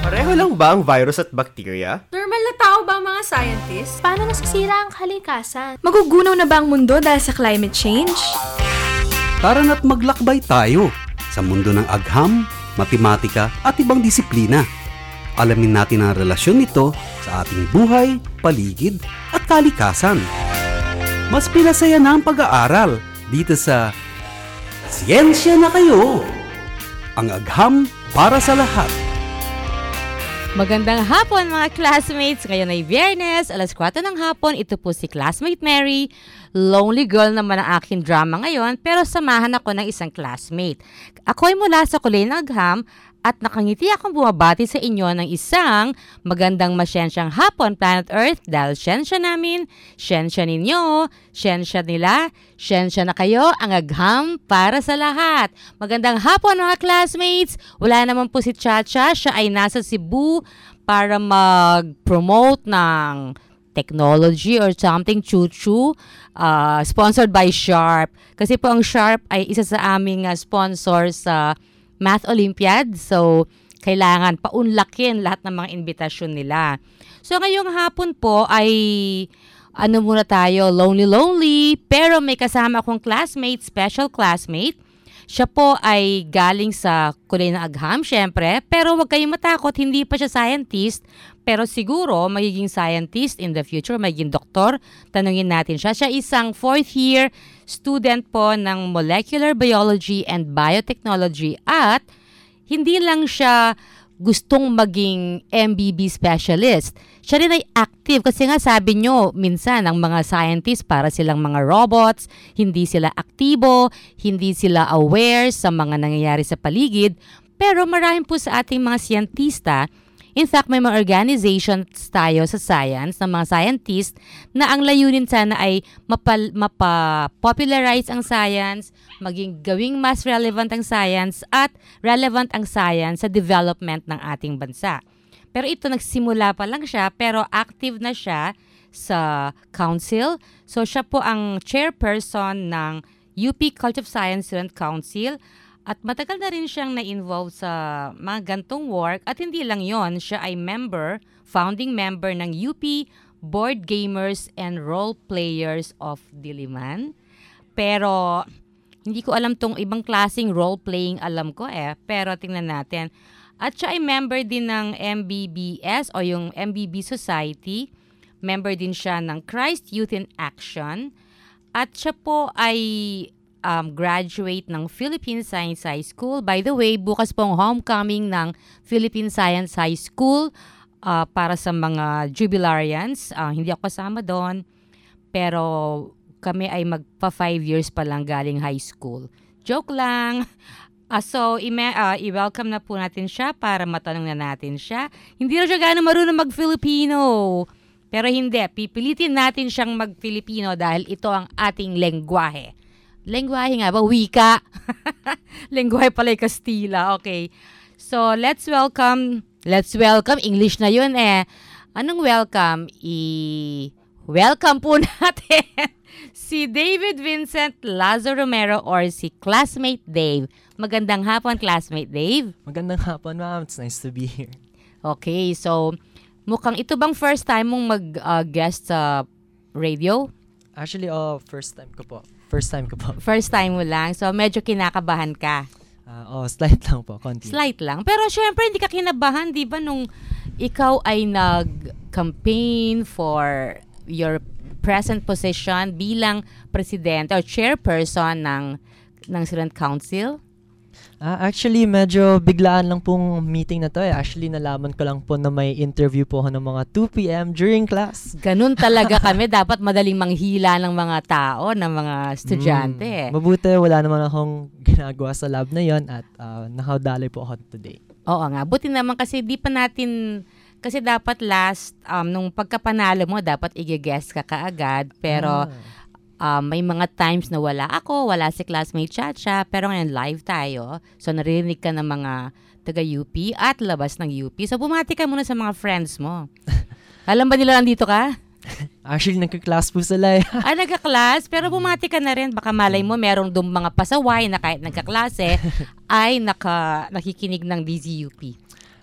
Pareho lang ba ang virus at bacteria? Normal na tao ba ang mga scientists? Paano nasisira ang kalikasan? Magugunaw na ba ang mundo dahil sa climate change? Tara na't maglakbay tayo sa mundo ng agham, matematika at ibang disiplina. Alamin natin ang relasyon nito sa ating buhay, paligid at kalikasan. Mas pinasaya na ang pag-aaral dito sa Siyensya na Kayo! Ang agham para sa lahat. Magandang hapon mga classmates! Ngayon ay Biyernes, alas 4 ng hapon. Ito po si Classmate Mary. Lonely girl naman ang aking drama ngayon, pero samahan ako ng isang classmate. Ako ay mula sa Kulay ng Agham at nakangiti akong bumabati sa inyo ng isang magandang masyensyang hapon, Planet Earth, dahil siyensya namin, siyensya ninyo, siyensya nila, siyensya na kayo, ang agham para sa lahat. Magandang hapon mga classmates! Wala naman po si Chacha, siya ay nasa Cebu para mag-promote ng technology or something, chuchu, sponsored by Sharp. Kasi po ang Sharp ay isa sa aming sponsor sa Math Olympiad. So, kailangan paunlakin lahat ng mga invitasyon nila. So, ngayong hapon po ay muna tayo, lonely, pero may kasama akong classmate, special classmate. Siya po ay galing sa Kulay ng Agham, syempre, pero huwag kayong matakot, hindi pa siya scientist, pero siguro magiging scientist in the future, magiging doktor. Tanungin natin siya. Siya isang 4th year student po ng Molecular Biology and Biotechnology at hindi lang siya gustong maging MBB specialist. Siya rin ay active kasi nga sabi nyo, minsan ang mga scientists para silang mga robots, hindi sila aktibo, hindi sila aware sa mga nangyayari sa paligid. Pero marami po sa ating mga siyentista, in fact, may mga organizations tayo sa science ng mga scientists na ang layunin sana ay mapa-popularize ang science, maging gawing mas relevant ang science at relevant ang science sa development ng ating bansa. Pero ito, nagsimula pa lang siya, pero active na siya sa council. So siya po ang chairperson ng UP College of Science Student Council. At matagal na rin siyang na-involve sa mga gantong work. At hindi lang yon, siya ay founding member ng UP Board Gamers and Role Players of Diliman. Pero hindi ko alam tong ibang klaseng role-playing alam ko Pero tingnan natin. At siya ay member din ng MBBS o yung MBB Society. Member din siya ng Christ Youth in Action. At siya po ay graduate ng Philippine Science High School. By the way, bukas pong homecoming ng Philippine Science High School para sa mga jubilarians. Hindi ako kasama doon, pero kami ay magpa 5 years pa lang galing high school. Joke lang. So, i-welcome na po natin siya para matanong na natin siya. Hindi na siya gano'ng marunong mag-Filipino. Pero hindi, pipilitin natin siyang mag-Filipino dahil ito ang ating lengguwahe. Lengguwahe nga ba? Wika. Lengguwahe pala yung Kastila. Okay. So, let's welcome. English na yun Anong welcome? Welcome po natin si David Vincent Lazo Romero or si Classmate Dave. Magandang hapon, Classmate Dave. Magandang hapon, ma'am. It's nice to be here. Okay. So, mukhang ito bang first time mong mag-guest sa radio? Actually, first time ko po. First time mo lang. So, medyo kinakabahan ka. Slight lang po. Konti. Slight lang. Pero syempre, hindi ka kinabahan, di ba, nung ikaw ay nag-campaign for your present position bilang president or chairperson ng Student Council? Actually, medyo biglaan lang pong meeting na to Actually, nalaman ko lang po na may interview po ako ng mga 2 p.m. during class. Ganun talaga kami. Dapat madaling manghila ng mga tao, ng mga estudyante. Mabuti, wala naman akong ginagawa sa lab na yon at nakadali po ako today. Oo nga. Buti naman kasi di pa natin. Kasi dapat nung pagkapanalo mo, dapat i-guest ka kaagad. Pero may mga times na wala ako, wala si Classmate Chacha, pero ngayon live tayo. So, naririnig ka ng mga taga-UP at labas ng UP. So, bumati ka muna sa mga friends mo. Alam ba nila nandito ka? Actually, nagka-class po sila nagka-class? Pero bumati ka na rin. Baka malay mo, merong mga pasaway na kahit nagka-klase ay nakikinig ng DZUP.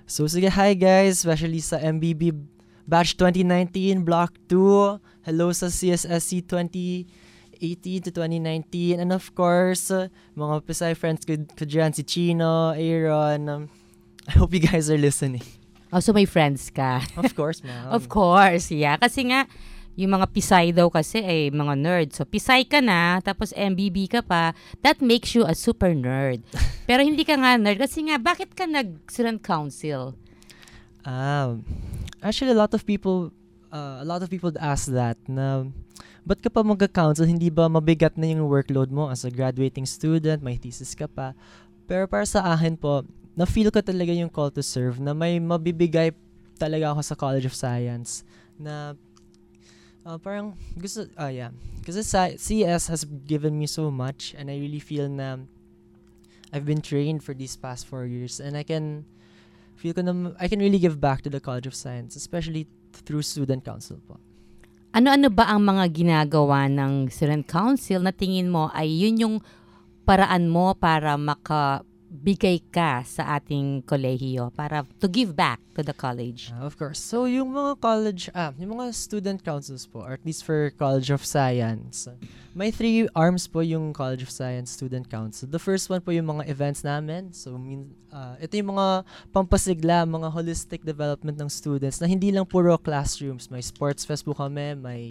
So sige, hi guys, especially sa MBB Batch 2019, Block 2. Hello sa CSSC 2018 to 2019. And of course, mga Pisay friends ko dyan, si Chino, Aaron. I hope you guys are listening. Oh, so may friends ka. Of course, ma'am. Of course, yeah. Kasi nga, yung mga Pisay daw kasi ay mga nerd. So, Pisay ka na, tapos MBB ka pa, that makes you a super nerd. Pero hindi ka nga nerd kasi nga, bakit ka nag-student council? Actually, a lot of people ask that na, ba't ka pa mag-council? Hindi ba mabigat na yung workload mo as a graduating student? May thesis ka pa. Pero para sa akin po, na-feel ko talaga yung call to serve na may mabibigay talaga ako sa College of Science na parang gusto, kasi CS has given me so much and I really feel na I've been trained for these past 4 years and I can really give back to the College of Science, especially through student council po. Ano-ano ba ang mga ginagawa ng student council na tingin mo ay yun yung paraan mo para makabigay ka sa ating kolehiyo, para to give back to the college? Of course. So yung mga yung mga student councils po, or at least for College of Science, may 3 arms po yung College of Science Student Council. The first one po yung mga events namin. So ito yung mga pampasigla, mga holistic development ng students na hindi lang puro classrooms. May sports fest po kami, may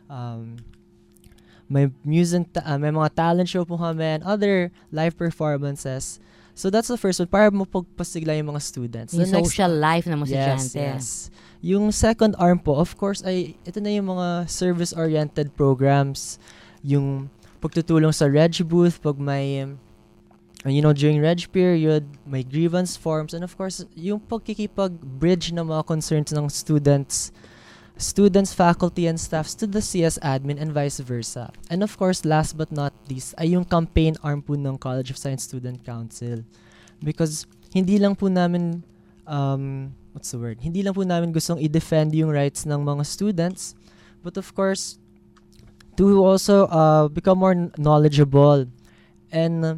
music, may mga talent show po kami, and other live performances. So that's the first one, para mo pagpasigla yung mga students. Yung social life ng mga estudyante. Yes. Yung second arm po, of course, ay ito na yung mga service-oriented programs. Yung pagtutulong sa Reg booth, pag may, during Reg period, may grievance forms, and of course, yung pagkikipag-bridge ng mga concerns ng students, faculty, and staffs to the CS admin and vice versa. And of course, last but not least, ay yung campaign arm po ng College of Science Student Council. Because hindi lang po namin, hindi lang po namin gustong i-defend yung rights ng mga students, but of course, to also become more knowledgeable and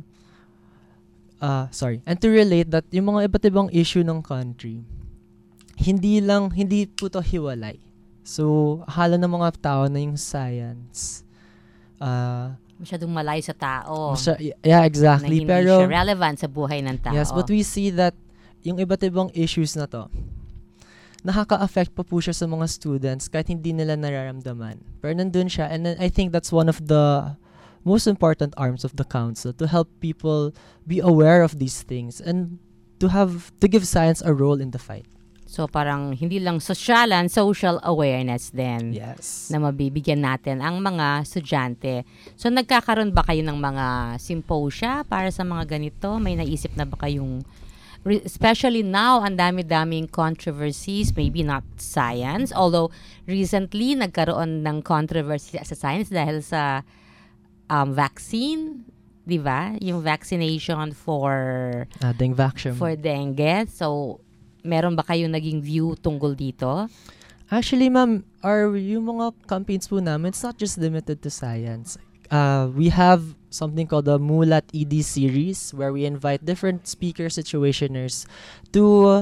to relate that yung mga iba't ibang issue ng country, hindi po to hiwalay. So, akala ng mga tao na yung science, masyadong malayo sa tao. Yeah, exactly. Na hindi pero siya relevant sa buhay ng tao. Yes, but we see that yung iba't ibang issues na to, nakaka-affect pa po siya sa mga students kahit hindi nila nararamdaman. Pero nandun siya, and I think that's one of the most important arms of the council, to help people be aware of these things and to give science a role in the fight. So parang hindi lang social awareness din. Yes. Na mabibigyan natin ang mga estudyante. So nagkakaroon ba kayo ng mga symposia para sa mga ganito? May naisip na ba kayong, especially now, ang dami-daming controversies, maybe not science, although recently nagkaroon ng controversy sa science dahil sa vaccine, di ba? Yung vaccination for dengue. So meron ba kayong naging view tungkol dito? Actually, ma'am, yung mga campaigns po namin, it's not just limited to science. We have something called the Mulat ED series, where we invite different speakers, situationers to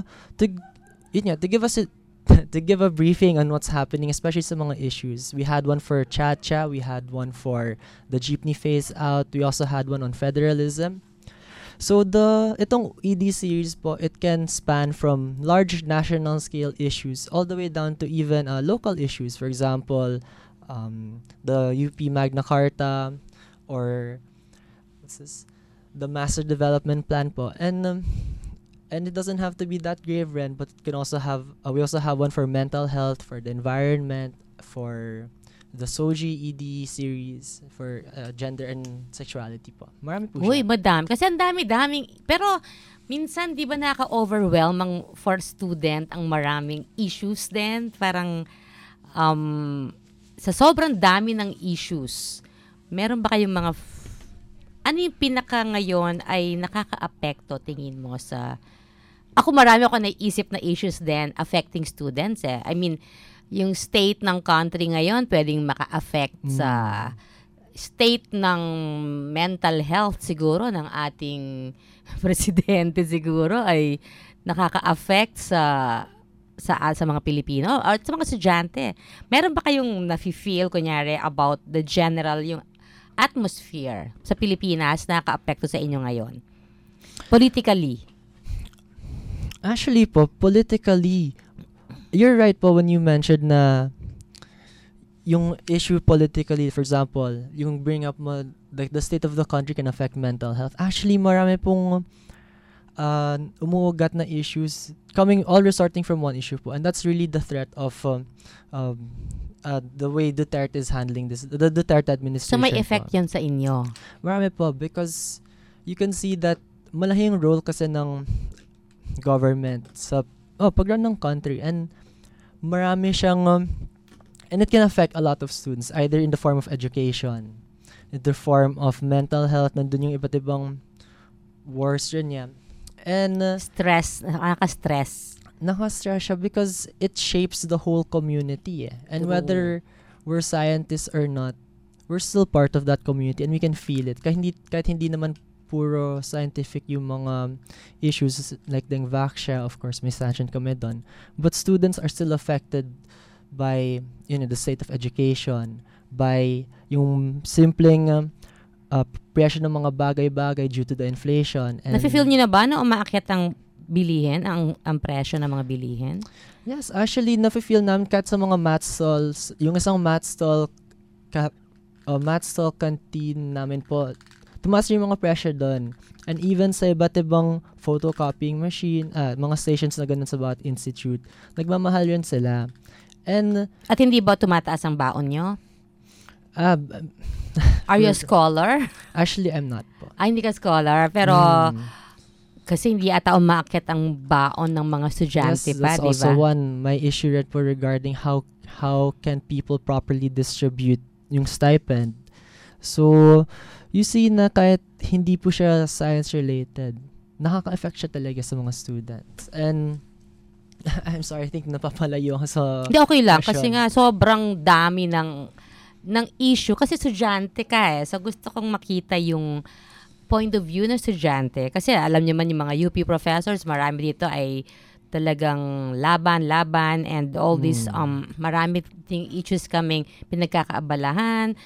give a briefing on what's happening, especially sa mga issues. We had one for Chacha, we had one for the jeepney phase out, we also had one on federalism. So itong ED series po, it can span from large national scale issues all the way down to even local issues. For example, the UP Magna Carta, or the Master Development Plan po. And it doesn't have to be that grave, Ren, but it can also have we also have one for mental health, for the environment, for the SOGI ED series, for gender and sexuality po. Marami po siya. Uy, madami. Kasi ang dami-daming, pero minsan di ba nakaka-overwhelm for student ang maraming issues din? Parang sa sobrang dami ng issues, meron ba kayong mga ano yung pinaka ngayon ay nakaka-apekto tingin mo sa, ako marami ako naisip na issues din affecting students eh. I mean, yung state ng country ngayon pwedeng maka-affect sa state ng mental health siguro ng ating presidente siguro ay nakaka-affect sa mga Pilipino or sa mga estudyante? Meron ba kayong nafe-feel, kunyari, about the general, yung atmosphere sa Pilipinas na nakaka-apekto sa inyo ngayon? Politically. Actually po, politically, you're right po when you mentioned na yung issue politically, for example, yung bring up mo, like the state of the country can affect mental health. Actually, marami pong umuugat na issues all resulting from one issue po. And that's really the threat of the way Duterte is handling this, the Duterte administration. So may effect po. yun sa inyo? Marami po because you can see that malaki yung role kasi ng government sa pag-run ng country, and marami siyang and it can affect a lot of students either in the form of education, in the form of mental health, nandun yung iba't ibang wars rin yan. And Stress, nakaka-stress. Naka-stress siya because it shapes the whole community. And True. whether we're scientists or not, we're still part of that community and we can feel it. Kahit hindi naman puro scientific yung mga issues like the vaxxia, of course, may sanction kami doon. But students are still affected by the state of education, by yung simpleng presyo ng mga bagay-bagay due to the inflation. And Nafe-feel nyo na ba na umaakyat ang bilihin, ang presyo ng mga bilihin? yes, actually, nafe-feel namin kahit sa mga math stalls, yung isang math stall canteen namin po, tumaas yung mga presyo doon. And even sa iba't ibang photocopying machine, mga stations na ganun sa bawat institute, nagmamahal yun sila. And At hindi ba tumataas ang baon nyo? Are you a scholar? actually, I'm not po. Hindi ka scholar, pero kasi hindi ata umaakyat ang baon ng mga estudyante Yes, pa, that's di also ba? one. My issue red po regarding how can people properly distribute yung stipend. So, you see na kahit hindi po siya science-related, nakaka-affect siya talaga sa mga students. And I'm sorry, I think napapalayo ako sa Hindi, okay lang. question. Kasi nga, sobrang dami ng issue. Kasi estudyante ka eh. So, gusto kong makita yung point of view ng estudyante. Kasi alam niyo man yung mga UP professors, marami dito ay talagang laban, and all these, marami ting issues kaming pinagkakaabalahan.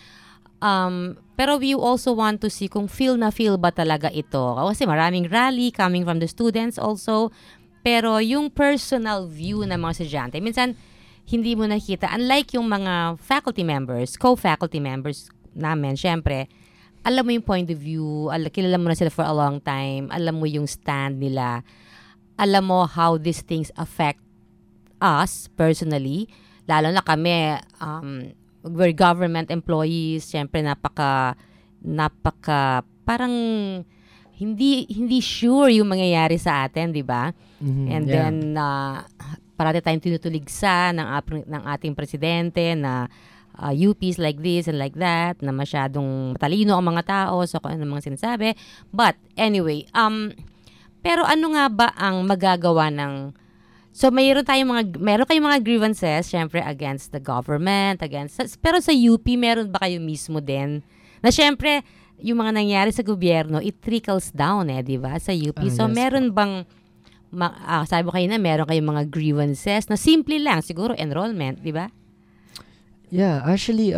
Pero we also want to see kung feel ba talaga ito. Kasi maraming rally coming from the students also. Pero yung personal view ng mga estudyante, minsan hindi mo nakita. Unlike yung mga faculty members, co-faculty members namin, syempre, alam mo yung point of view, kilala mo na sila for a long time, alam mo yung stand nila, alam mo how these things affect us personally, lalo na kami, we're government employees, syempre napaka parang hindi sure yung mangyayari sa atin, di ba? And then parati tayong tinutuligsa ng ating presidente na UPs like this and like that, na masyadong matalino ang mga tao, so kung ano mga sinasabi. But anyway, pero ano nga ba ang magagawa ng, so meron kayong mga grievances, syempre against the government, pero sa UP, meron ba kayo mismo din, na syempre, yung mga nangyari sa gobyerno, it trickles down di ba, sa UP. So yes, meron bang, sabi mo kayo na, meron kayong mga grievances na simple lang, siguro enrollment, di ba? Yeah, actually,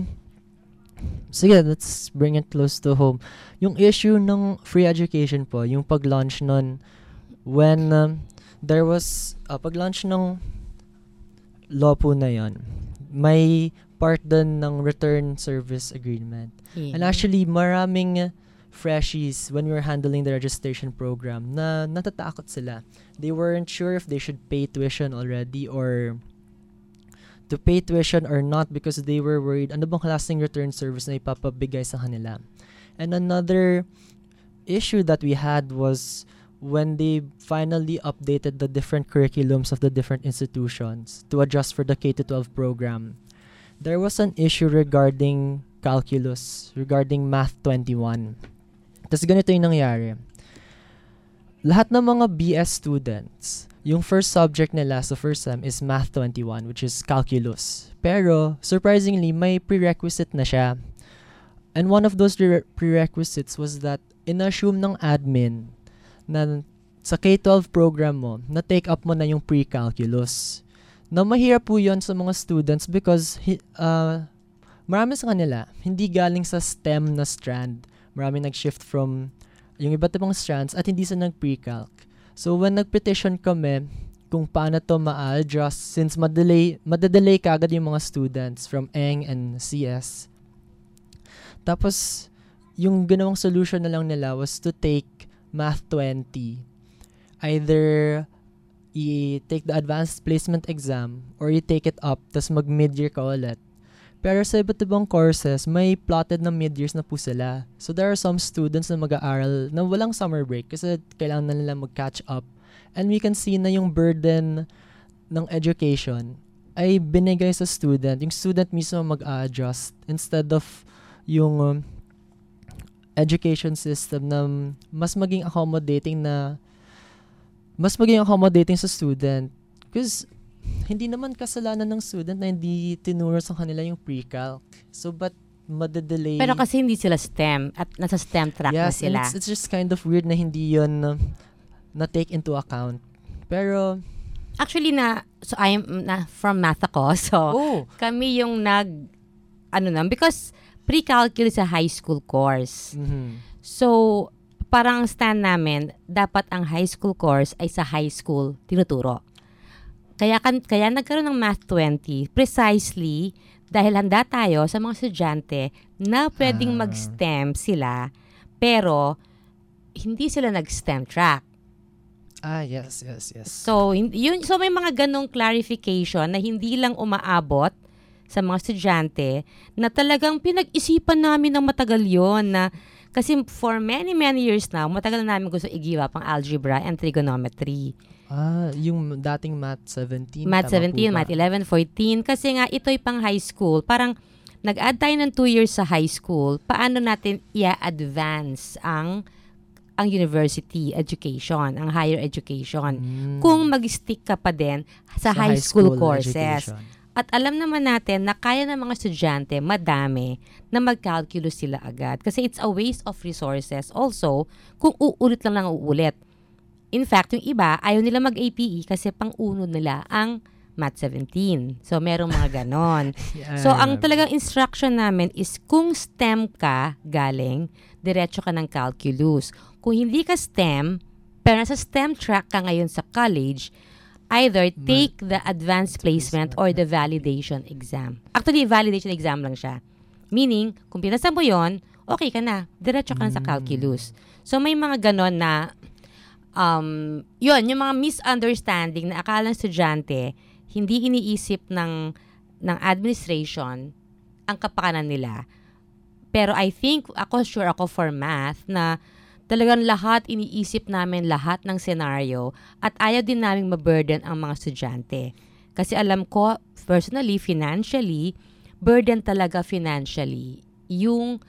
sige, let's bring it close to home. Yung issue ng free education po, yung pag-launch nun, when there was, pag-launch ng law po na yon, may part din ng return service agreement. Yeah. And actually, maraming freshies, when we were handling the registration program, na natatakot sila. They weren't sure if they should pay tuition already or to pay tuition or not because they were worried ano bang klaseng return service na ipapabigay sa kanila. And another issue that we had was when they finally updated the different curriculums of the different institutions to adjust for the K-12 program. There was an issue regarding calculus, regarding Math 21. Tapos ganito yung nangyari. Lahat ng mga BS students, yung first subject nila sa first sem is Math 21, which is calculus. Pero, surprisingly, may prerequisite na siya. And one of those prerequisites was that in-assume ng admin na sa K-12 program mo, na-take up mo na yung pre-calculus. Na mahirap po yun sa mga students because marami sa kanila, hindi galing sa STEM na strand. Marami nag-shift from yung iba't ibang strands at hindi sila nag-pre-calc. So, when nag-petition kami kung paano to ma-adjust since madadelay kagad yung mga students from ENG and CS. Tapos, yung ginawang solution na lang nila was to take Math 20. Either i-take the advanced placement exam or i-take it up tas mag-mid-year ka ulit. Pero sa iba't ibang courses, may plotted na mid-years na po sila. So there are some students na mag-aaral na walang summer break kasi kailangan na nila mag-catch up. And we can see na yung burden ng education ay binigay sa student. Yung student mismo mag-adjust instead of yung education system na mas maging accommodating sa student. Because hindi naman kasalanan ng student na hindi tinuro sa kanila yung pre-calc. So, but madadelay. Pero kasi hindi sila STEM at nasa STEM track na sila. Yes, it's just kind of weird na hindi yun na-take into account. Pero, actually I'm from math ako. So, kami yung because pre-calculus is a high school course. Mm-hmm. So, parang stand namin, dapat ang high school course ay sa high school tinuturo. Kaya nagkaroon ng Math 20 precisely dahil handa tayo sa mga estudyante na pwedeng mag-STEM sila pero hindi sila nag-STEM track. Yes. So may mga ganong clarification na hindi lang umaabot sa mga estudyante na talagang pinag-isipan namin ng matagal yon na kasi for many years now, matagal na namin gusto i-give up ang algebra and trigonometry. Yung dating Math 17. Math 17, Math 11, 14. Kasi nga, ito'y pang high school. Parang, nag-add tayo ng 2 years sa high school. Paano natin i-advance ang university education, ang higher education? Kung mag-stick ka pa din sa high school courses. Education. At alam naman natin na kaya ng mga estudyante, madami, na mag-calculus sila agad. Kasi it's a waste of resources. Also, kung uulit lang uulit. In fact, yung iba, ayaw nila mag-APE kasi pang-uno nila ang Math 17. So, merong mga ganon. So, ang talagang instruction namin is kung STEM ka galing, diretso ka ng calculus. Kung hindi ka STEM, pero nasa STEM track ka ngayon sa college, either take the advanced placement or the validation exam. Actually, validation exam lang siya. Meaning, kung pinasa mo yun, okay ka na. Diretso ka na sa calculus. So, may mga ganon na yung mga misunderstanding na akala ng estudyante, hindi iniisip ng administration ang kapakanan nila. Pero I think, sure ako for math, na talagang lahat iniisip namin lahat ng senaryo at ayaw din namin maburden ang mga estudyante. Kasi alam ko, personally, financially, burden talaga financially yung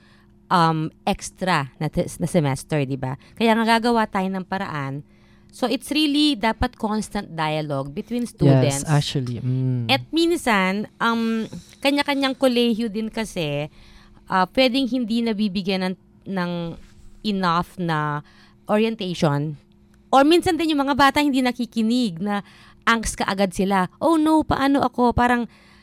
extra na semester, di ba? Kaya nga gagawa tayo ng paraan. So, it's really dapat constant dialogue between students. Yes, actually. At minsan, kanya-kanyang kolehiyo din kasi, pwedeng hindi nabibigyan ng enough na orientation. Or minsan din yung mga bata hindi nakikinig na angst ka agad sila. Oh no, paano ako? Parang,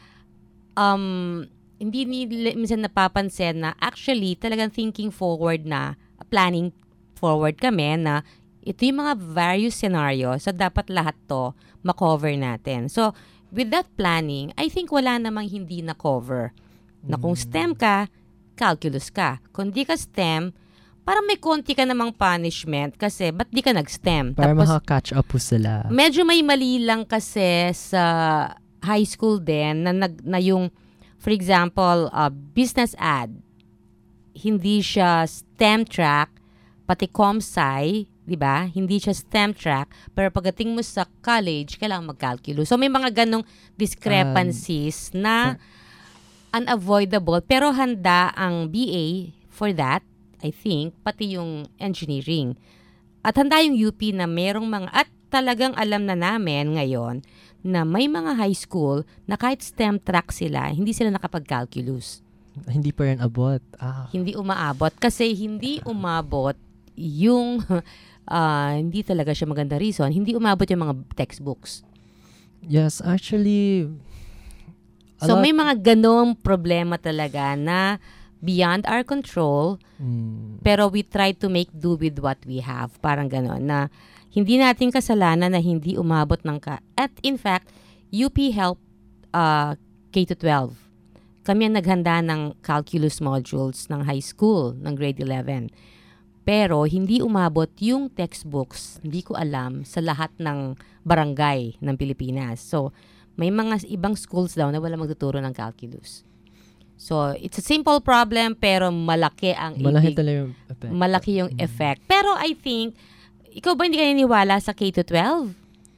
hindi minsan napapansin na actually talagang thinking forward na, planning forward kami na ito yung mga various scenarios so dapat lahat to makover natin. So, with that planning, I think wala namang hindi na-cover. Na kung STEM ka, calculus ka. Kung di ka STEM, parang may konti ka namang punishment kasi ba't di ka nag-STEM? Para maka-catch up po sila. Medyo may mali lang kasi sa high school din na yung for example, business ad, hindi siya STEM track, pati ComSci, di ba? Hindi siya STEM track, pero pagdating mo sa college, kailangan mag-calculus. So, may mga ganong discrepancies na unavoidable, pero handa ang BA for that, I think, pati yung engineering. At handa yung UP na merong mga, at talagang alam na namin ngayon, na may mga high school na kahit STEM track sila, hindi sila nakapag-calculus. Hindi pa rin abot. Hindi umaabot. Kasi hindi umabot yung hindi talaga siya maganda reason. Hindi umabot yung mga textbooks. Yes, actually, So may mga ganong problema talaga na beyond our control, pero we try to make do with what we have. Parang ganon na hindi natin kasalanan na hindi umabot ng at in fact, UP helped K-12. Kami ang naghanda ng calculus modules ng high school, ng grade 11. Pero hindi umabot yung textbooks, hindi ko alam, sa lahat ng barangay ng Pilipinas. So, may mga ibang schools daw na wala magtuturo ng calculus. So, it's a simple problem pero malaki ang talaga yung effect. Malaki yung effect. Pero I think, ikaw ba hindi ka naniniwala sa K-12?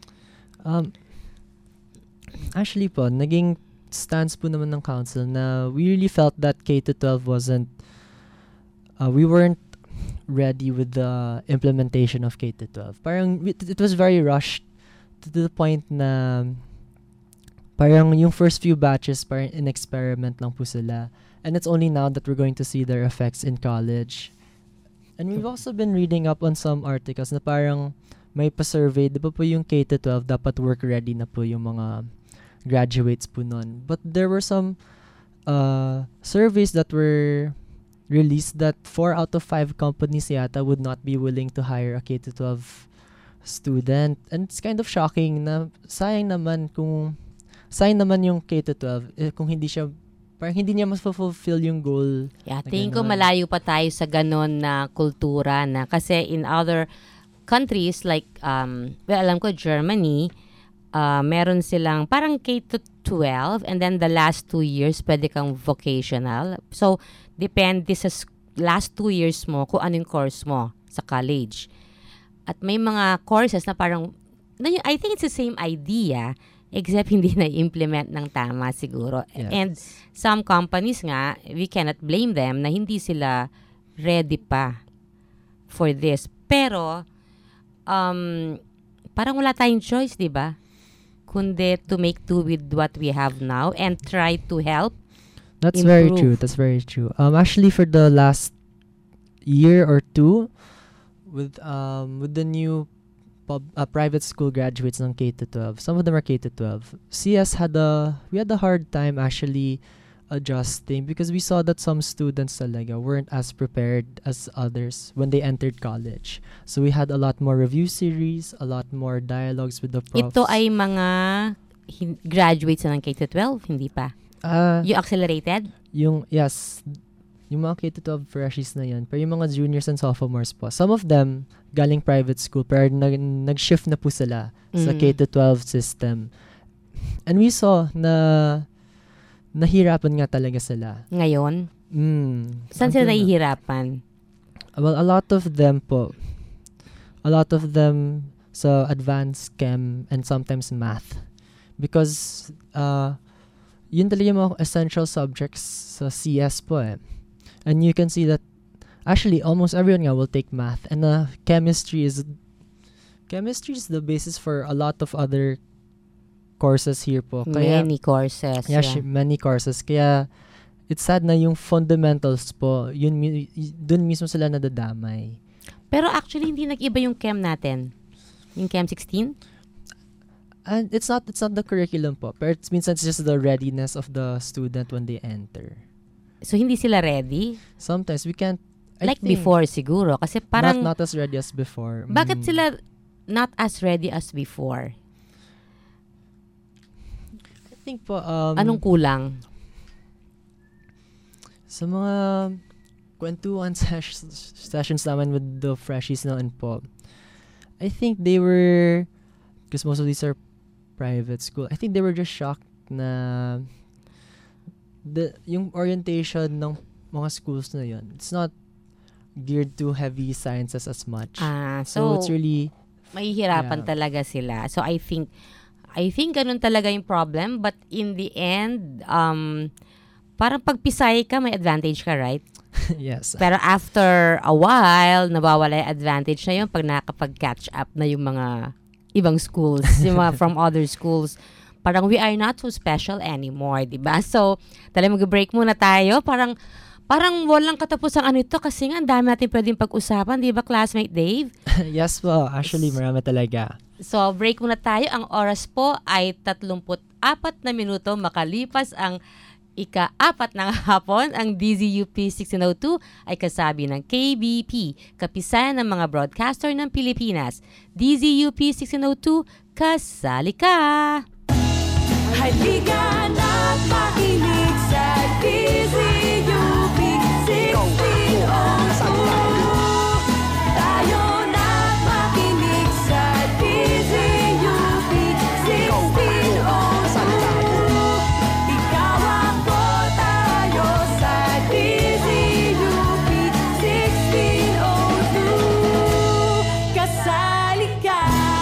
Actually po, naging stance po naman ng council na we really felt that K-12 wasn't, we weren't ready with the implementation of K-12. Parang it was very rushed to the point na parang yung first few batches parang in experiment lang po sila. And it's only now that we're going to see their effects in college. And we've also been reading up on some articles na parang may pa-survey, di ba po yung K-12 dapat work ready na po yung mga graduates po nun. But there were some surveys that were released that 4 out of 5 companies yata would not be willing to hire a K-12 student. And it's kind of shocking na sayang naman yung K-12 kung hindi siya, parang hindi niya mas fulfill yung goal. Yeah, tingin ko malayo pa tayo sa ganon na kultura na kasi in other countries like, alam ko Germany, meron silang parang K-12 and then the last 2 years pwede kang vocational. So, depende sa last 2 years mo kung anong course mo sa college. At may mga courses na parang, I think it's the same idea except hindi na-implement ng tama siguro. Yes. And some companies nga, we cannot blame them na hindi sila ready pa for this. Pero, parang wala tayong choice, di ba? Kundi to make do with what we have now and try to help. That's improve. very true. That's very true. Actually, for the last year or two, with the new private school graduates ng K-12, some of them are K-12. CS we had a hard time actually adjusting because we saw that some students talaga weren't as prepared as others when they entered college. So we had a lot more review series, a lot more dialogues with the profs. Ito ay mga graduates na ng K-12, hindi pa? Yung accelerated? Yes. Yung mga K-12 freshies na yan. Pero yung mga juniors and sophomores po, some of them galing private school pero nag-shift na po sila sa K-12 system. And we saw na nahirapan nga talaga sila. Ngayon? Saan sila nahihirapan? Well, a lot of them sa advanced chem and sometimes math. Because yun talaga yung mga essential subjects sa CS po eh. And you can see that actually almost everyone nga will take math, and chemistry is the basis for a lot of other courses here po. Many courses. Yeah, many courses. Kaya it's sad na yung fundamentals po, dun mismo sila nadadamay. Pero actually hindi nag-iba yung chem natin. Yung chem 16? And it's not the curriculum po, pero minsan it's just the readiness of the student when they enter. So, hindi sila ready? Sometimes we can't. Like before siguro. Kasi parang... Not as ready as before. Bakit sila not as ready as before? I think po... anong kulang? Sa mga kwentuhan sessions naman with the freshies noon po, I think they were... Because most of these are private school. I think they were just shocked na... yung orientation ng mga schools na yun, it's not geared to heavy sciences as much. So it's really mahihirapan talaga sila. So I think ganun talaga yung problem, but in the end parang pagpisay ka may advantage ka, right? Yes. Pero after a while nawawala yung advantage na yun pag nakapag-catch up na yung mga ibang schools, yung mga from other schools. Parang we are not so special anymore, diba? So, talagang mag-break muna tayo. Parang Parang walang katapusang ano ito kasi nga ang dami natin pwedeng pag-usapan, di ba, classmate Dave? Yes po, actually marami talaga. So, break muna tayo. Ang oras po ay 34 na minuto makalipas ang ika-4 ng hapon. Ang DZUP 1602 ay kasabi ng KBP, kapisanan ng mga broadcaster ng Pilipinas. DZUP 1602, kasali ka! Halika na't makinig sa DZUP 1602. Tayo na't makinig sa DZUP 1602. Ikaw ako, tayo sa DZUP 1602. Kasali ka.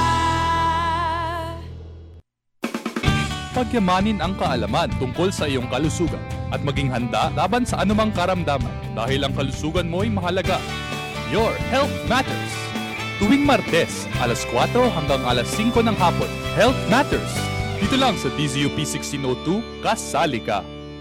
Pagyamanin ang kaalaman tungkol sa iyong kalusugan at maging handa laban sa anumang karamdaman dahil ang kalusugan mo ay mahalaga. Your Health Matters. Tuwing Martes, alas 4 hanggang alas 5 ng hapon. Health Matters. Dito lang sa DZUP 1602, kasali ka.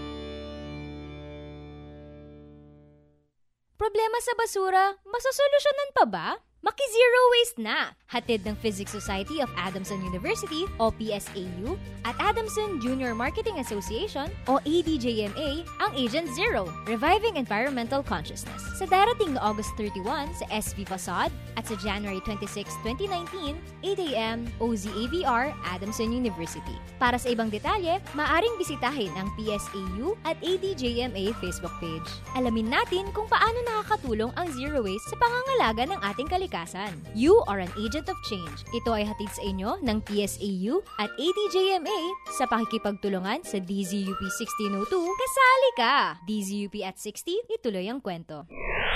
Problema sa basura, masosolusyonan pa ba? Maki-Zero Waste na! Hatid ng Physics Society of Adamson University o PSAU at Adamson Junior Marketing Association o ADJMA ang Agent Zero, Reviving Environmental Consciousness. Sa darating na August 31 sa SV Facade at sa January 26, 2019, 8 a.m. OZAVR, Adamson University. Para sa ibang detalye, maaring bisitahin ang PSAU at ADJMA Facebook page. Alamin natin kung paano nakakatulong ang Zero Waste sa pangangalaga ng ating kalikasan. You are an agent of change. Ito ay hatid sa inyo ng PSAU at ADJMA sa pakikipagtulungan sa DZUP 1602. Kasali ka! DZUP at 60, ituloy ang kwento.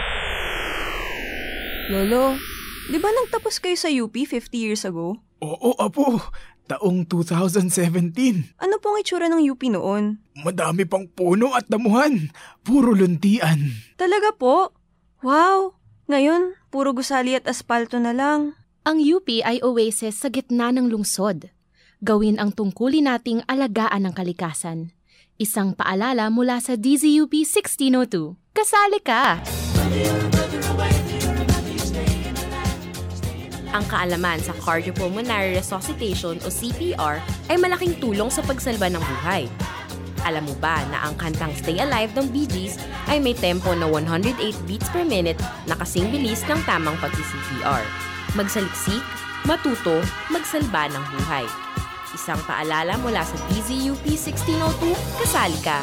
Lolo, di ba nang tapos kayo sa UP 50 years ago? Oo, apo. Taong 2017. Ano pong itsura ng UP noon? Madami pang puno at damuhan. Puro luntian. Talaga po? Wow! Ngayon, puro gusali at aspalto na lang. Ang UP ay oasis sa gitna ng lungsod. Gawin ang tungkulin nating alagaan ng kalikasan. Isang paalala mula sa DZUP 1602. Kasali ka! Ang kaalaman sa cardiopulmonary resuscitation o CPR ay malaking tulong sa pagsalba ng buhay. Alam mo ba na ang kantang Stay Alive ng Bee Gees ay may tempo na 108 beats per minute na kasing bilis ng tamang pag-CPR? Magsaliksik, matuto, magsalba ng buhay. Isang paalala mula sa DZUP 1602, kasali ka!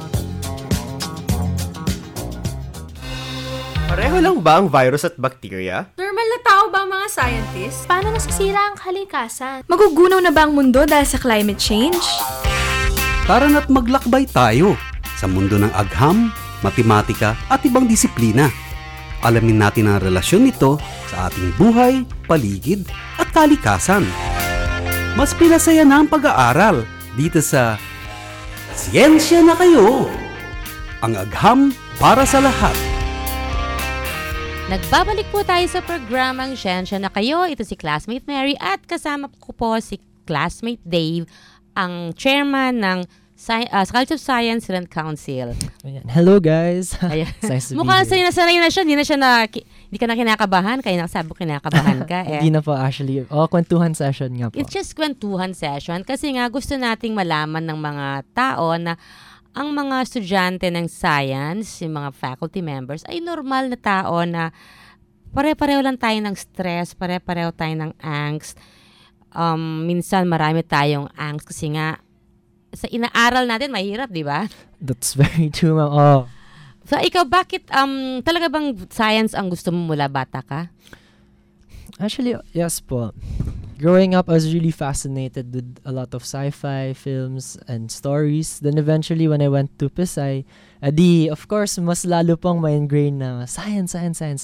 Pareho lang ba ang virus at bacteria? Normal na tao ba ang mga scientists? Paano nasisira ang kalikasan? Magugunaw na ba ang mundo dahil sa climate change? Tara na't maglakbay tayo sa mundo ng agham, matematika at ibang disiplina. Alamin natin ang relasyon nito sa ating buhay, paligid at kalikasan. Mas pinasaya na ang pag-aaral dito sa Siyensya na Kayo! Ang agham para sa lahat. Nagbabalik po tayo sa programang Siyensya na Kayo. Ito si Classmate Mary at kasama ko po si Classmate Dave, ang chairman ng College of Science Student Council. Ayan. Hello guys! Ayan. Nice to be Mukhang here. sanay na siya. Hindi ka na kinakabahan. Kaya nakasabi ko kinakabahan ka. Hindi na po actually. Kwentuhan session nga po. It's just kwentuhan session kasi nga gusto nating malaman ng mga tao na ang mga estudyante ng science, yung mga faculty members, ay normal na tao na pare-pareho lang tayo ng stress, pare-pareho tayo ng angst. Minsan marami tayong angst kasi nga sa inaaral natin mahirap, di ba? That's very true, ma'am. Oh. So ikaw, bakit talaga bang science ang gusto mo mula bata ka? Actually, yes po. Growing up, I was really fascinated with a lot of sci-fi films and stories. Then eventually, when I went to Pisay, of course, mas lalo pong ma-ingrain na science.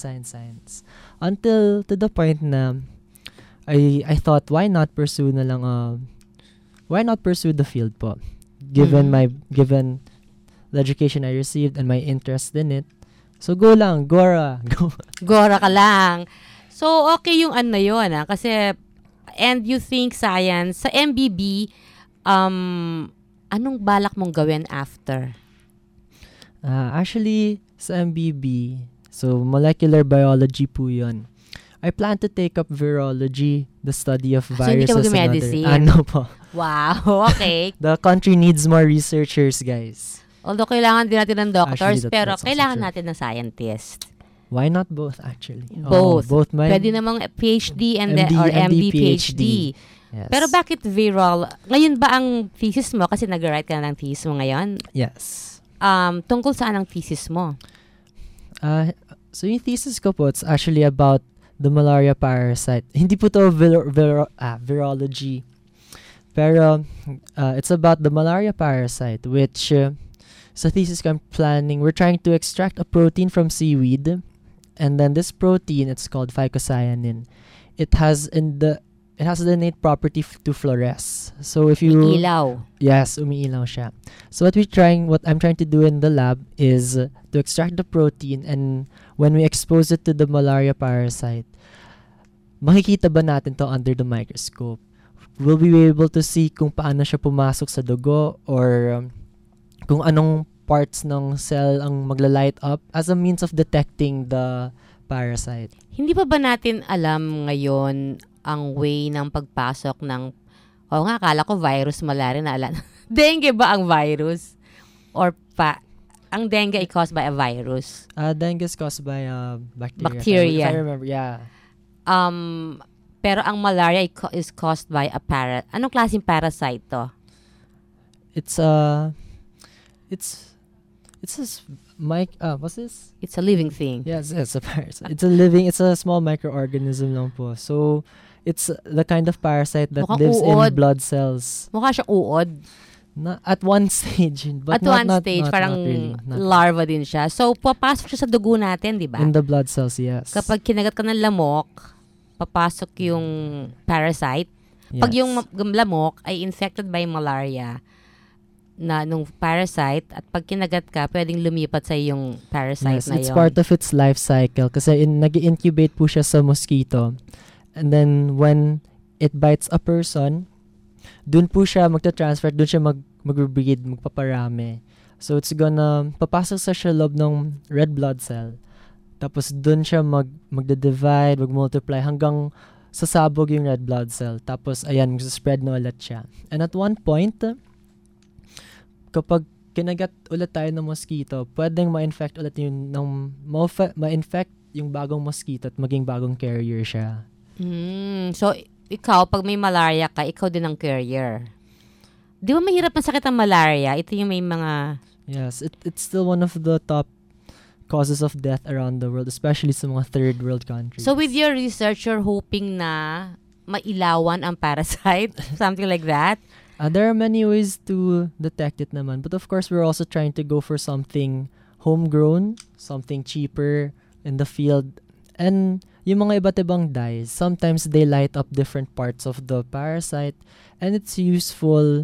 Until to the point na I thought, why not pursue the field po? Given the education I received and my interest in it. So go lang, Gora. Go. Gora ka lang. So okay yung ano yun kasi and you think science sa MBB anong balak mong gawin after? Actually, Sa MBB, so molecular biology po yun. I plan to take up virology, the study of So, hindi ka viruses and mag-medicine? Ano po. Wow, okay. The country needs more researchers, guys. Although kailangan din natin ng doctors, Actually, pero that's also kailangan true. natin ng scientist. Why not both, actually? Both. Both my... Pwede namang PhD or MD, MD, PhD. Yes. Pero bakit viral? Ngayon ba ang thesis mo? Kasi nag-write ka na ng thesis mo ngayon. Yes. Tungkol saan ang thesis mo? So yung thesis ko po, it's actually about the malaria parasite. Hindi po to virology. Pero it's about the malaria parasite, which sa thesis ko I'm planning, we're trying to extract a protein from seaweed. And then this protein, it's called phycocyanin. It has the innate property to fluoresce. So if you... Umiilaw. Yes, umiilaw siya. So what I'm trying to do in the lab is to extract the protein, and when we expose it to the malaria parasite, makikita ba natin to under the microscope? Will we be able to see kung paano siya pumasok sa dugo, or kung anong parts ng cell ang magla-light up as a means of detecting the parasite? Hindi pa ba natin alam ngayon ang way ng pagpasok ng, akala ko virus, malaria na alam. Dengue ba ang virus? Or ang dengue ay caused by a virus? Dengue is caused by bacteria. If I remember, yeah. Pero ang malaria is caused by a Anong klaseng parasite to? It's what's this? It's a living thing. Yes, it's a parasite. It's a small microorganism lang po. So, it's the kind of parasite that Mukhang lives uod. in blood cells. Mukha siyang uod. At one stage. But At one stage, parang really, larva din siya. So, papasok siya sa dugo natin, di ba? In the blood cells, yes. Kapag kinagat ka ng lamok, papasok yung parasite. Yes. Pag yung lamok ay infected by malaria na nung parasite, at pag kinagat ka, pwedeng lumipat sa yung parasite Yes, na it's yun. part of its life cycle kasi nag-incubate po siya sa mosquito. And then when it bites a person, dun po siya magta-transfer, dun siya mag-breed, magpaparami. So it's gonna papasok sa siya loob ng red blood cell. Tapos dun siya magde-divide, mag-multiply hanggang sasabog yung red blood cell. Tapos ayan, mag-spread na ulit siya. And at one point, kapag kinagat ulit tayo ng mosquito, pwedeng ma-infect ulit ma-infect yung bagong mosquito at maging bagong carrier siya. So, ikaw, pag may malaria ka, ikaw din ang carrier. Di ba mahirap masakit ang malaria? Ito yung may mga... Yes, it's still one of the top causes of death around the world, especially sa mga third world countries. So, with your research, you're hoping na mailawan ang parasite? Something like that? There are many ways to detect it naman. But of course, we're also trying to go for something homegrown, something cheaper in the field. And yung mga iba't ibang dyes, sometimes they light up different parts of the parasite. And it's useful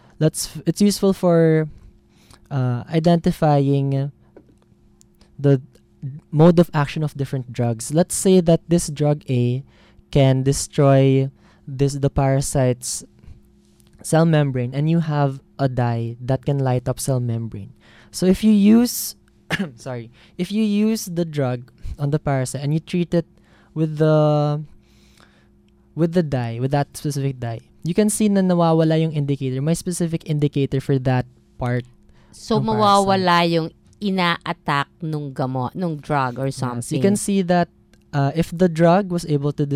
for identifying the mode of action of different drugs. Let's say that this drug A can destroy the parasite's cell membrane, and you have a dye that can light up cell membrane. So if you use if you use the drug on the parasite and you treat it with the dye, with that specific dye, you can see na nawawala yung indicator. May specific indicator for that part. So mawawala yung ina-attack nung gamot, nung drug or something. Yes, you can see that if the drug was able to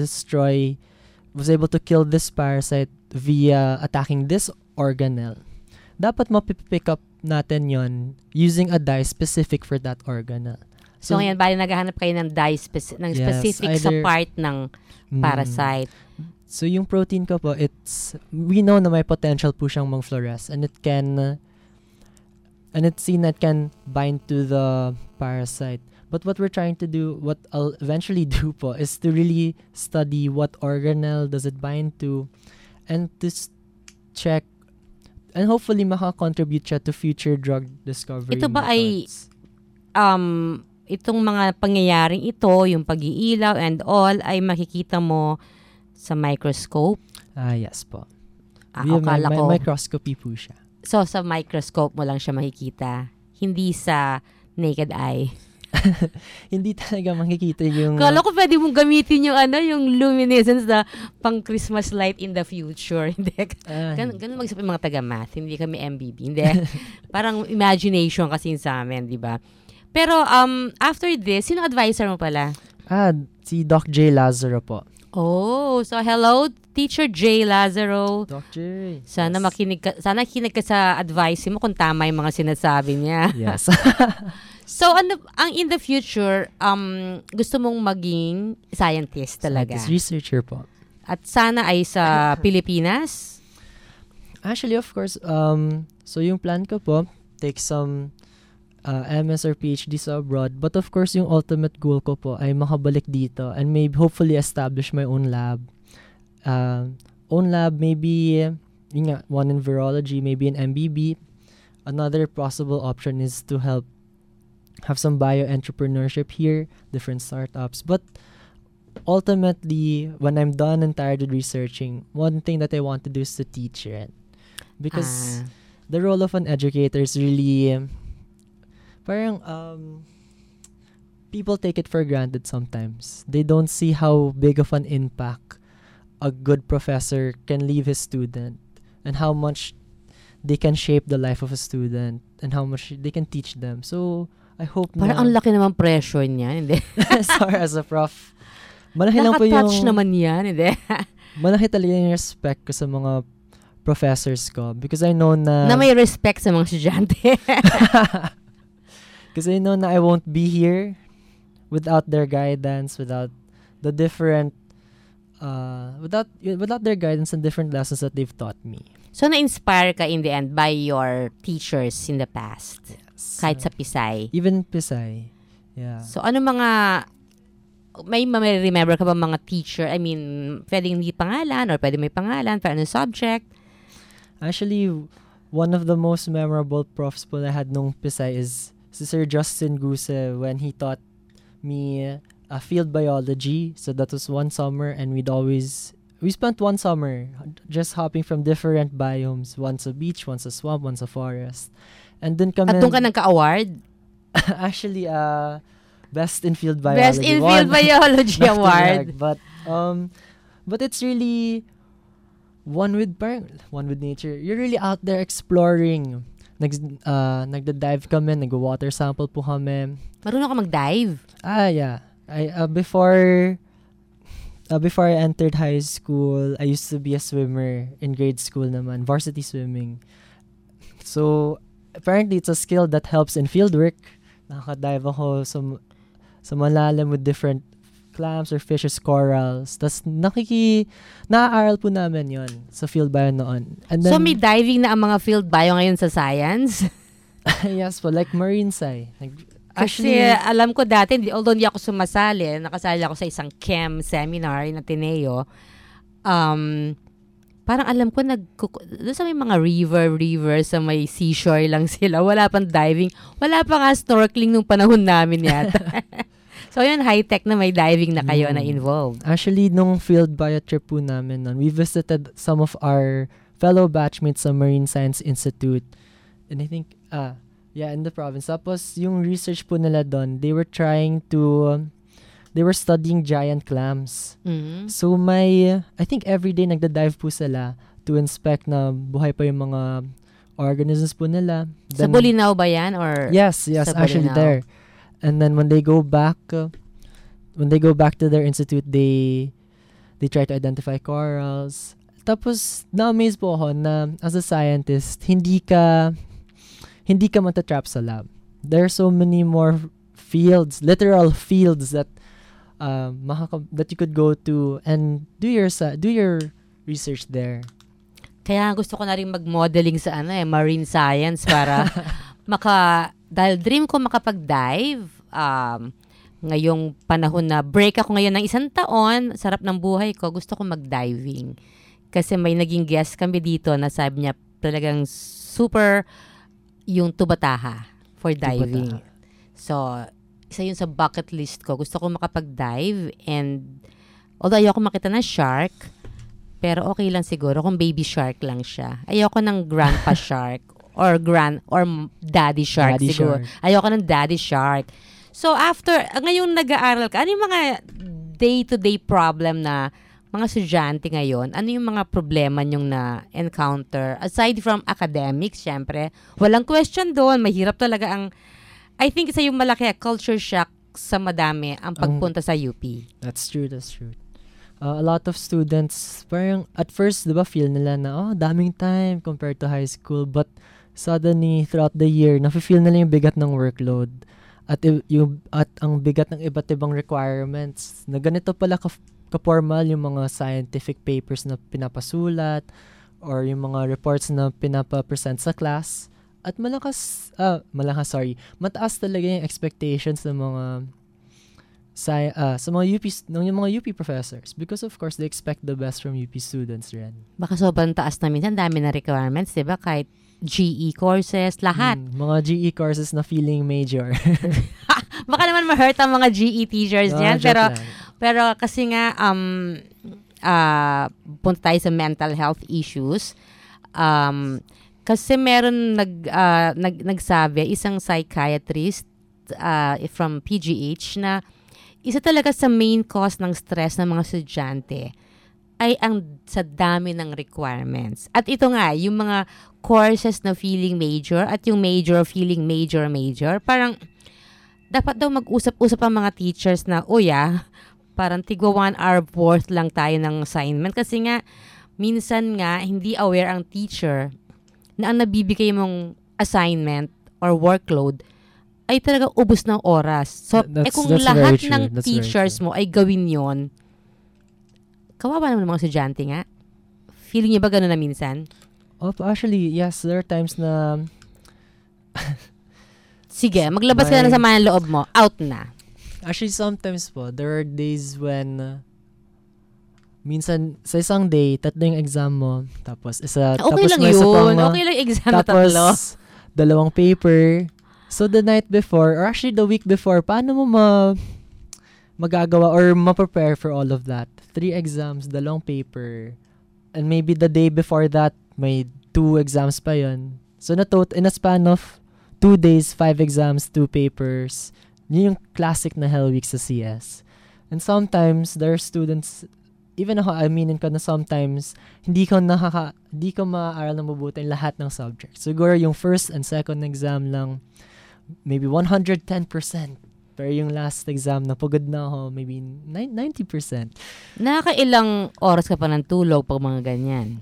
kill this parasite via attacking this organelle, dapat mapipick up natin yon using a dye specific for that organelle. So ngayon, bali naghahanap kayo ng dye specific sa part ng parasite. So yung protein ko po, we know na may potential po siyang mag-fluoresce, and it's seen that can bind to the parasite. But what we're trying to do, what I'll eventually do po, is to really study what organelle does it bind to, and to check, and hopefully makakontribute siya to future drug discovery. Ito ba methods. Itong mga pangyayaring ito, yung pag-iilaw and all, ay makikita mo sa microscope? Yes po. Akala ko. Microscopy po siya. So, sa microscope mo lang siya makikita. Hindi sa naked eye. Hindi talaga makikita yung... Kala ko pwede mong gamitin yung luminescence na pang Christmas light in the future. Hindi. Ganun mag-isip yung mga taga-math. Hindi kami MBB. Hindi. Parang imagination kasi sa amin, di ba? Pero after this, sino advisor mo pala? Si Doc J. Lazaro po. Oh, so hello, Teacher J. Lazaro. Doc J. Sana makinig ka sa advice mo kung tama yung mga sinasabi niya. Yes. So, ang in the future, gusto mong maging scientist talaga? Scientist researcher po. At sana ay sa Pilipinas? Actually, of course, so yung plan ko po, take some MS or PhD sa abroad. But of course, yung ultimate goal ko po ay makabalik dito and maybe hopefully establish my own lab. Maybe one in virology, maybe in MBB. Another possible option is to have some bio-entrepreneurship here, different startups. But ultimately, when I'm done and tired of researching, one thing that I want to do is to teach it. Because the role of an educator is really... parang people take it for granted sometimes. They don't see how big of an impact a good professor can leave his student and how much they can shape the life of a student and how much they can teach them. So, I hope parang ang laki naman pressure niya, hindi? Sorry, as a prof. Malaki lang po yung... Nakatouch naman yan, hindi? Malaki talaga yung respect ko sa mga professors ko because I know na may respect sa mga estudyante. Because I know na I won't be here without their guidance, without the different, without their guidance and different lessons that they've taught me. So, na-inspire ka in the end by your teachers in the past? Yes. Kahit sa Pisay? Even Pisay. Yeah. So, ano may remember ka ba mga teacher? I mean, pwedeng hindi pangalan or pwede may pangalan, pero ano subject? Actually, one of the most memorable profs po na I had nung Pisay is si Sir Justin Guse when he taught me field biology. So that was one summer and we spent one summer just hopping from different biomes. Once a beach, once a swamp, once a forest. And then kami... At doon ka nagka-award? Actually, Best in Field Biology. Best in Field Biology Award. But it's really one with nature. You're really out there exploring. Nagda-dive kami, nag-water sample po kami. Marunong ka mag-dive? Yeah. Before I entered high school, I used to be a swimmer in grade school naman, varsity swimming. So, apparently it's a skill that helps in fieldwork. Nakaka-dive ako sa malalim with different clams or fishes, corals. Tapos naaaral po namin yon sa field bio noon. And then, so may diving na ang mga field bio ngayon sa science? Yes po, like marine sci. Kasi alam ko dati, although hindi ako sumasali, nakasali ako sa isang chem seminar in Ateneo, parang alam ko, doon sa may mga river, sa may seashore lang sila. Wala pang diving. Wala pa nga snorkeling nung panahon namin yata. So, yun, high-tech na may diving na kayo na involved. Actually, nung field bio trip po namin we visited some of our fellow batchmates sa Marine Science Institute. And I think, in the province. Tapos, yung research po nila doon, they were studying giant clams. Mm-hmm. So, I think every day nagda-dive po sila to inspect na buhay pa yung mga organisms po nila. Then, sa Bolinao ba yan? Or yes, actually there. And then when they go back to their institute, they try to identify corals. Tapos, na-amaze po ako na as a scientist, hindi ka matatrap sa lab. There are so many more fields, literal fields that you could go to and do your research there. Kaya gusto ko na rin mag-modeling sa marine science para dahil dream ko makapag-dive. Ngayong panahon na break ako ngayon ng 1 taon, sarap ng buhay ko, gusto ko mag-diving. Kasi may naging guest kami dito na sabi niya talagang super yung tubataha for diving. So, isa yun sa bucket list ko. Gusto ko makapag-dive and although ayoko makita ng shark, pero okay lang siguro kung baby shark lang siya. Ayoko ng grandpa shark or daddy shark Daddy siguro. shark. Ayoko ng daddy shark. So after, ngayong nag-aaral ka, ano yung mga day-to-day problem na mga estudyante ngayon? Ano yung mga problema nyong na-encounter? Aside from academics, syempre, walang question doon. Mahirap talaga I think isa yung malaki, culture shock sa madami ang pagpunta sa UP. That's true. A lot of students, parang at first, di ba, feel nila na, daming time compared to high school. But suddenly, throughout the year, nafe-feel nila yung bigat ng workload. At ang bigat ng iba't ibang requirements na ganito pala ka-formal yung mga scientific papers na pinapasulat or yung mga reports na pinapa-present sa class. At mataas talaga yung expectations ng mga sa mga UP professors because of course they expect the best from UP students rin. Baka sobrang taas na minsan, dami na requirements, di ba? Kahit GE courses, lahat. Mga GE courses na feeling major. Baka naman ma-hurt ang mga GE teachers niyan. Pero kasi nga, punta tayo sa mental health issues. Kasi meron nagsabi, isang psychiatrist from PGH na isa talaga sa main cause ng stress ng mga estudyante ay sa dami ng requirements. At ito nga, yung mga courses na feeling major at yung major feeling major, parang dapat daw mag-usap-usap ang mga teachers na, parang tigwa 1 hour worth lang tayo ng assignment. Kasi nga, minsan nga, hindi aware ang teacher na ang nabibigay mong assignment or workload ay talaga ubos ng oras. So, kung lahat ng teachers mo ay gawin yon, kawawa naman ng mga estudyante nga. Feeling niyo ba gano'n na minsan? Actually, yes. There are times na... Sige, maglabas ka na sa mga loob mo. Out na. Actually, sometimes po, there are days when... minsan, sa isang day, 3 yung exam mo. Tapos, Okay tapos lang may yun. isa pang, Okay lang exam na 3. Tapos, 2 paper. So, the night before, or actually the week before, paano mo magagawa or ma-prepare for all of that? 3 exams, 2 paper. And maybe the day before that, may 2 exams pa yun. So, in a span of 2 days, 5 exams, 2 papers. Yun yung classic na hell week sa CS. And sometimes, there are students, even ako, aminin ko na sometimes, hindi ko maaral na mabuti lahat ng subjects. Siguro yung first and second exam lang, maybe 110%. Pero yung last exam, napagod na ako, maybe 90%. Nakakailang oras ka pa ng tulog pag mga ganyan?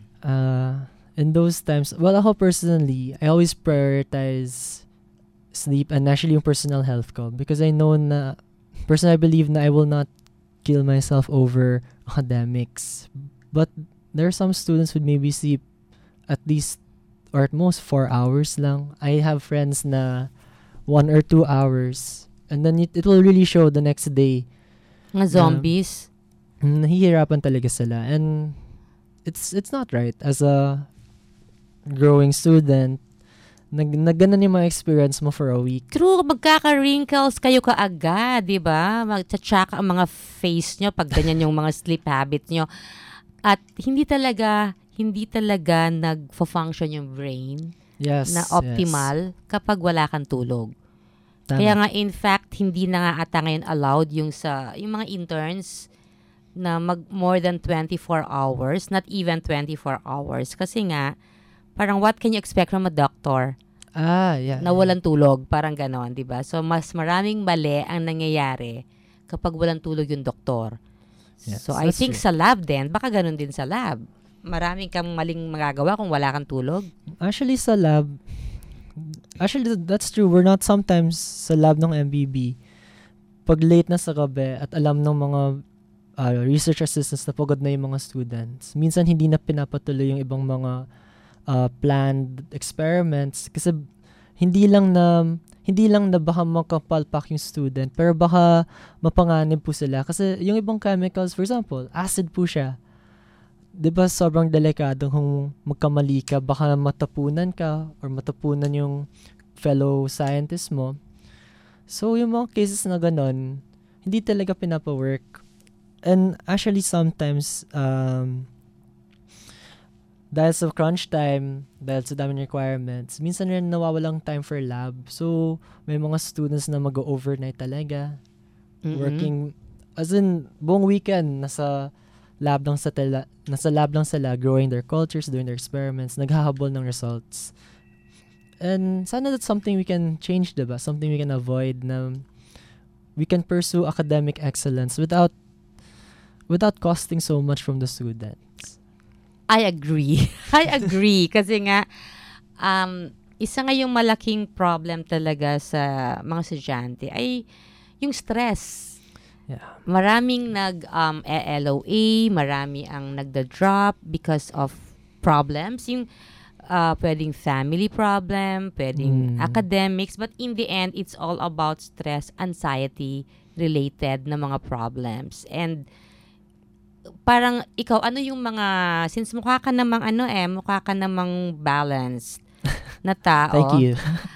In those times, well, ako personally, I always prioritize sleep and actually yung personal health ko. Because I know na, personally, I believe na I will not kill myself over academics. But there are some students who maybe sleep at least or at most 4 hours lang. I have friends na 1 or 2 hours. And then it will really show the next day. Mga zombies? Nahihirapan talaga sila. And it's not right. As a growing student, nagganan yung mga experience mo for a week. True, magkaka-wrinkles kayo kaagad, di ba? Magcha-check ang mga face nyo pag ganyan yung mga sleep habits nyo. At hindi talaga nag-function yung brain na optimal kapag wala kang tulog. Tama. Kaya nga, in fact, hindi na nga ata ngayon allowed yung mga interns na more than 24 hours, not even 24 hours. Kasi nga, parang what can you expect from a doctor? Na walang tulog, parang ganon, di ba? So, mas maraming mali ang nangyayari kapag walang tulog yung doktor. Yes, so, I think sa lab din, baka ganon din sa lab. Maraming kang maling magagawa kung wala kang tulog. Actually, sa lab, that's true. We're not sometimes sa lab ng MBB. Pag late na sa gabi at alam ng mga research assistants na pagod na yung mga students, minsan hindi na pinapatuloy yung ibang mga planned experiments kasi hindi lang na baka makapalpak yung student pero baka mapanganib po sila kasi yung ibang chemicals, for example, acid po siya. 'Di ba sobrang delikado kung magkamali ka, baka matapunan ka or matapunan yung fellow scientist mo. So yung mga cases na ganon, hindi talaga pinapa-work. And actually sometimes dahil sa crunch time, dahil sa daming requirements, minsan rin nawawalang time for lab. So, may mga students na mag-overnight talaga. Working, as in, buong weekend, nasa lab lang sila, growing their cultures, doing their experiments, naghahabol ng results. And sana that's something we can change, diba? Something we can avoid, na we can pursue academic excellence without costing so much from the students. I agree. Kasi nga, isa nga yung malaking problem talaga sa mga estudyante ay yung stress. Yeah. Maraming LOA, marami ang nagda-drop because of problems. Yung pwedeng family problem, pwedeng academics, but in the end, it's all about stress, anxiety related na mga problems. And parang ikaw, ano yung mga, since mukha ka namang balanced na tao. Thank you.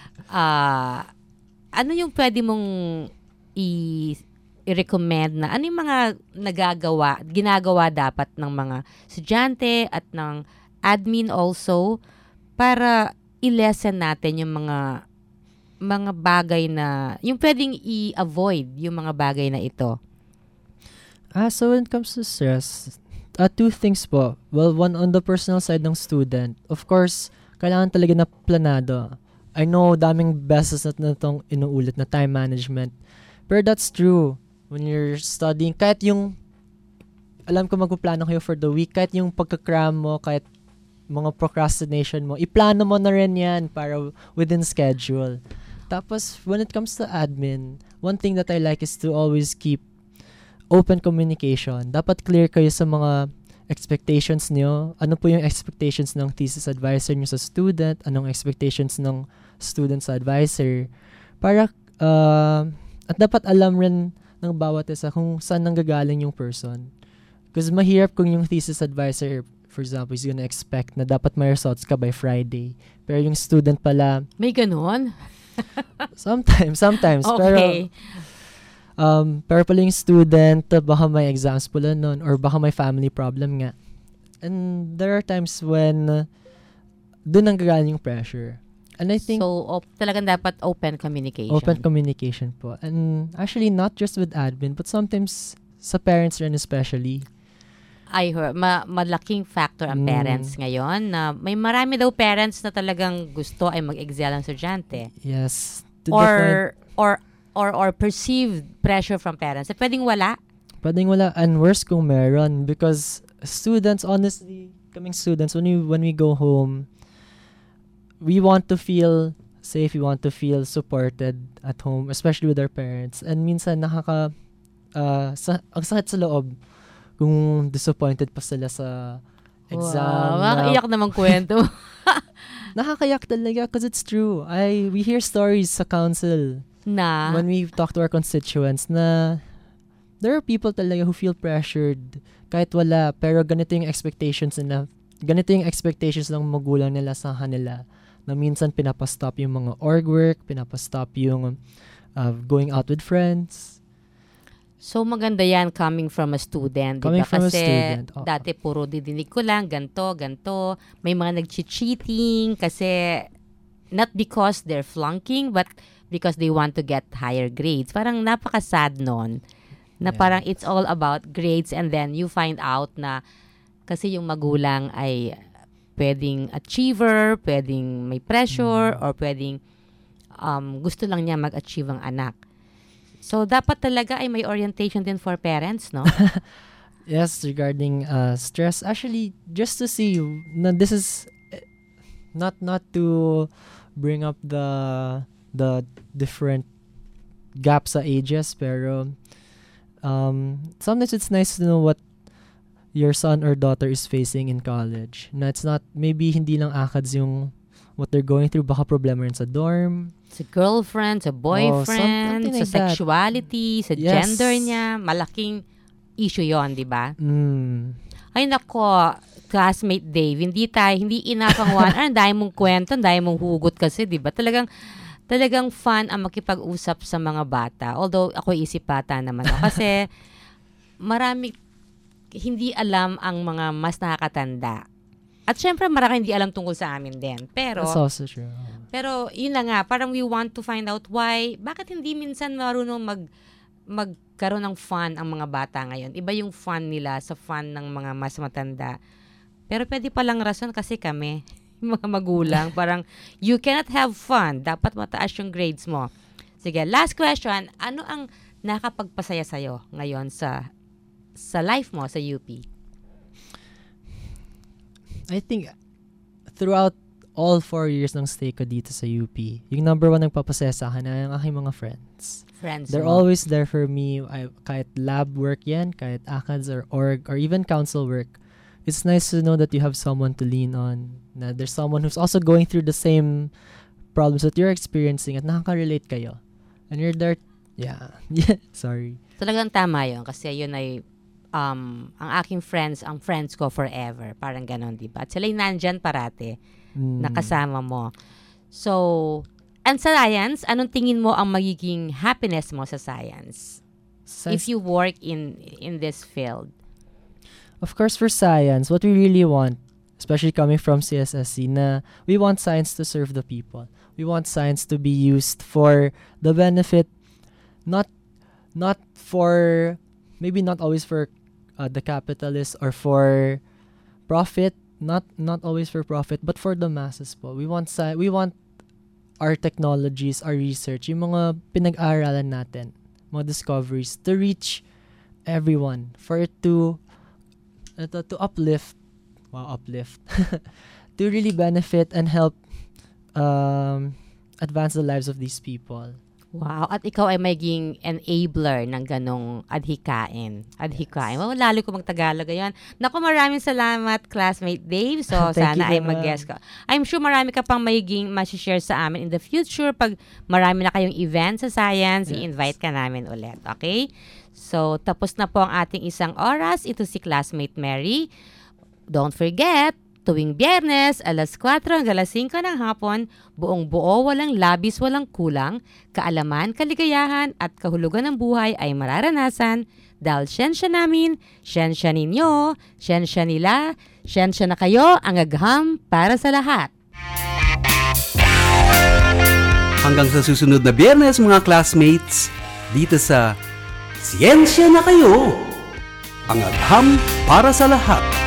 Ano yung pwede mong i-recommend na, ano yung mga ginagawa dapat ng mga estudyante at ng admin also para i-lessen natin yung mga bagay na, yung pwedeng i-avoid yung mga bagay na ito? So when it comes to stress, two things po. Well, one on the personal side ng student. Of course, kailangan talaga na planado. I know daming beses na itong inuulit na time management. Pero that's true. When you're studying, kahit yung, alam ko magpuplano kayo for the week, kahit yung pagkakram mo, kahit mga procrastination mo, iplano mo na rin yan para within schedule. Tapos, when it comes to admin, one thing that I like is to always keep open communication. Dapat clear kayo sa mga expectations niyo. Ano po yung expectations ng thesis advisor niyo sa student? Anong expectations ng student sa advisor? Para, at dapat alam rin ng bawat isa kung saan nanggagaling yung person. Because mahirap kung yung thesis advisor, for example, is gonna expect na dapat may results ka by Friday. Pero yung student pala... May ganon? Sometimes. Okay. Pero pala yung student, baka may exams pala nun or baka may family problem nga. And there are times when doon ang gagaling yung pressure. And I think... So, talagang dapat open communication. Open communication po. And actually, not just with admin, but sometimes sa parents rin especially. I heard, malaking factor ang parents ngayon na may marami daw parents na talagang gusto ay mag-excel ang estudyante. Yes. Or perceived pressure from parents. Pwedeng wala? Pwedeng wala. And worse kung meron. Because students, honestly, kaming students, when we go home, we want to feel safe, we want to feel supported at home, especially with our parents. And minsan ang sakit sa loob kung disappointed pa sila sa exam. Nakakaiyak namang kwento. Nakakaiyak talaga because it's true. We hear stories sa council na when we talk to our constituents na there are people talaga who feel pressured kahit wala, pero ganito yung expectations ng magulang nila sa kanila, na minsan pinapastop yung mga org work, pinapastop yung going out with friends. So maganda yan coming from a student, Coming diba? from Kasi a student. dati puro didinig ko lang, ganto. May mga nag-cheating kasi not because they're flunking, but because they want to get higher grades. Parang napaka-sad nun. Na parang it's all about grades, and then you find out na kasi yung magulang ay pwedeng achiever, pwedeng may pressure, or pwedeng gusto lang niya mag-achieve ang anak. So, dapat talaga ay may orientation din for parents, no? Yes, regarding stress. Actually, just to see, na this is not to bring up the different gaps sa ages, pero sometimes it's nice to know what your son or daughter is facing in college. Na it's not, maybe hindi lang ACADS yung what they're going through, baka problema rin sa dorm, sa girlfriend, sa boyfriend, something sa like that. sexuality, sa gender niya. Malaking issue yon, di ba? Ay nako, classmate Dave, hindi enough ang one. Ang dahil mong kwento, ang dahil mong hugot kasi, di ba? Talagang fun ang makipag-usap sa mga bata. Although ako isip bata naman ako. Kasi marami hindi alam ang mga mas nakakatanda. At syempre, marami hindi alam tungkol sa amin din. Pero, That's also true. pero yun lang nga, parang we want to find out why, bakit hindi minsan marunong magkaroon ng fun ang mga bata ngayon. Iba yung fun nila sa fun ng mga mas matanda. Pero pwede palang rason kasi kami, yung mga magulang, parang you cannot have fun. Dapat mataas yung grades mo. Sige, last question. Ano ang nakapagpasaya sa'yo ngayon sa life mo sa UP? I think throughout all 4 years ng stay ko dito sa UP, yung number 1 nagpapasaya sa akin ay ang aking mga friends. They're mo. always there for me. Kahit lab work yan, kahit ACADS or org, or even council work. It's nice to know that you have someone to lean on. Na there's someone who's also going through the same problems that you're experiencing at nakaka-relate kayo. And you're there, yeah. Sorry. Talagang tama yun kasi yun ay ang aking friends, ang friends ko forever. Parang ganon, di ba? At sila'y nandyan parate, nakasama mo. So, and sa science, anong tingin mo ang magiging happiness mo sa science? If you work in this field? Of course, for science, what we really want, especially coming from CSSC, na we want science to serve the people. We want science to be used for the benefit, not for, maybe not always for the capitalists or for profit, not always for profit, but for the masses po. We want our technologies, our research, yung mga pinag-aaralan natin, mga discoveries, to reach everyone, for it to uplift, to really benefit and help advance the lives of these people. Wow. At ikaw ay maging enabler ng ganong adhikain. Yes. Wow, lalo ko mag-Tagalog ngayon. Naku, maraming salamat, classmate Dave. So, sana ay mag-guest ka. I'm sure marami ka pang magiging ma-share sa amin in the future. Pag marami na kayong event sa science, i-invite ka namin ulit. Okay? So, tapos na po ang ating isang oras. Ito si classmate Mary. Don't forget, tuwing Biyernes, alas 4 hanggang alas 5 ng hapon, buong buo, walang labis, walang kulang, kaalaman, kaligayahan at kahulugan ng buhay ay mararanasan dahil siyensya namin, siyensya ninyo, siyensya nila, siyensya na kayo, ang agham para sa lahat. Hanggang sa susunod na Biyernes, mga classmates, dito sa Siyensya na Kayo, ang agham para sa lahat.